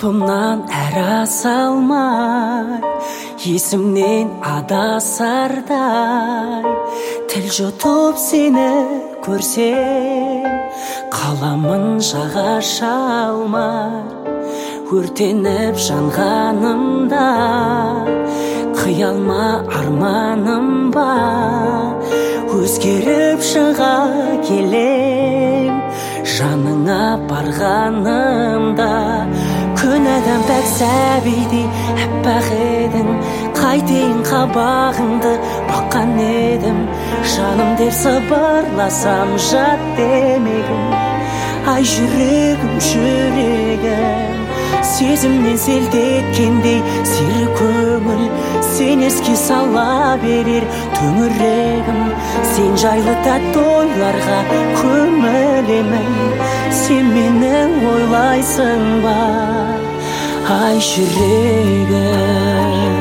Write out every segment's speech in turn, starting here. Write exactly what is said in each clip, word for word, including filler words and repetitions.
қалпымнан әра салмай, есімнен адасардай, тіл жұтып сені көрсем, қаламын жаға шалмай, өртеніп жанғанымда, қиялма арманым ба, өзгеріп шыға келем, жаныңа барғанымда. Күн адам пәк сәбидей әппақ едің, қайтейін қабағыңды баққан едім, жаным деп сыбырласам жат демегім. Ай жүрегім, жүрегім, сезімнен селт еткендей сері көңіл, сен еске сала берер төңірегім. Сен жайлы тәтті ойларға көмілемін, сен мені ойлайсың ба, ай жүрегім.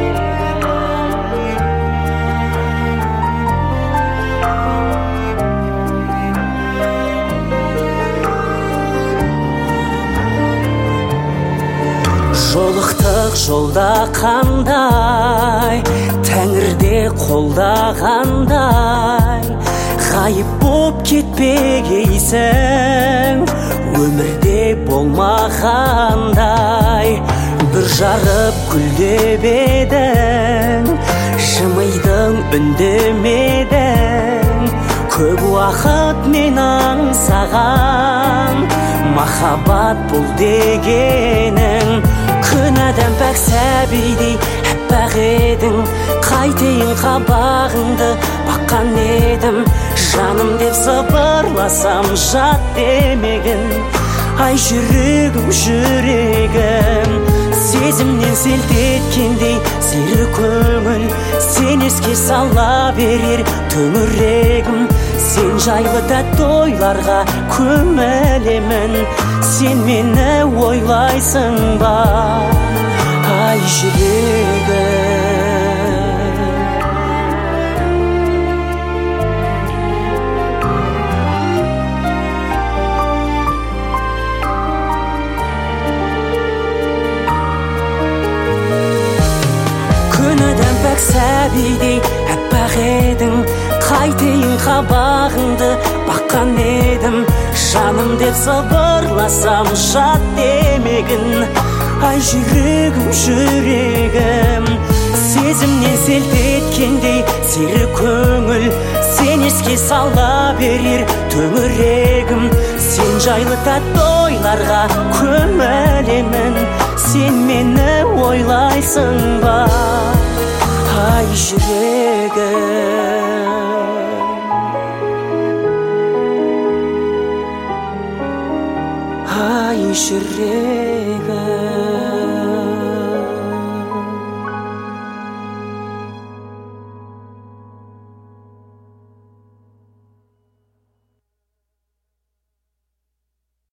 Жолықтық жолда қандай, тәңірде қолдағандай, ғайып боп кетпегейсің, өмірде болмағандай. Бір жарып гүлдеп едің, жымидың үндемедің, көп уақыт мен аңсаған махаббат бұл дегенің. Күн адам пәк сәбидей әппақ едің, қайтейін қабағыңды баққан едім, жаным деп сыбырласам жат демегін. Ай жүрегім, жүрегім, сезімнен селт еткендей сері көңіл, сен еске сала берер төңірегім. Сен жайлы тәтті ойларға көмілемін, сен мені ойлайсың ба, ай жүрегім. Күн адам пәк сәбидей әппақ едің, қайтейін қабағыңды баққан едім, жаным деп сыбырласам жат демегін. Ай жүрегім, жүрегім, сезімнен селт еткендей сері көңіл, сен еске сала берер төңірегім. Сен жайлы тәтті ойларға көмілемін, сен мені ойлайсың ба.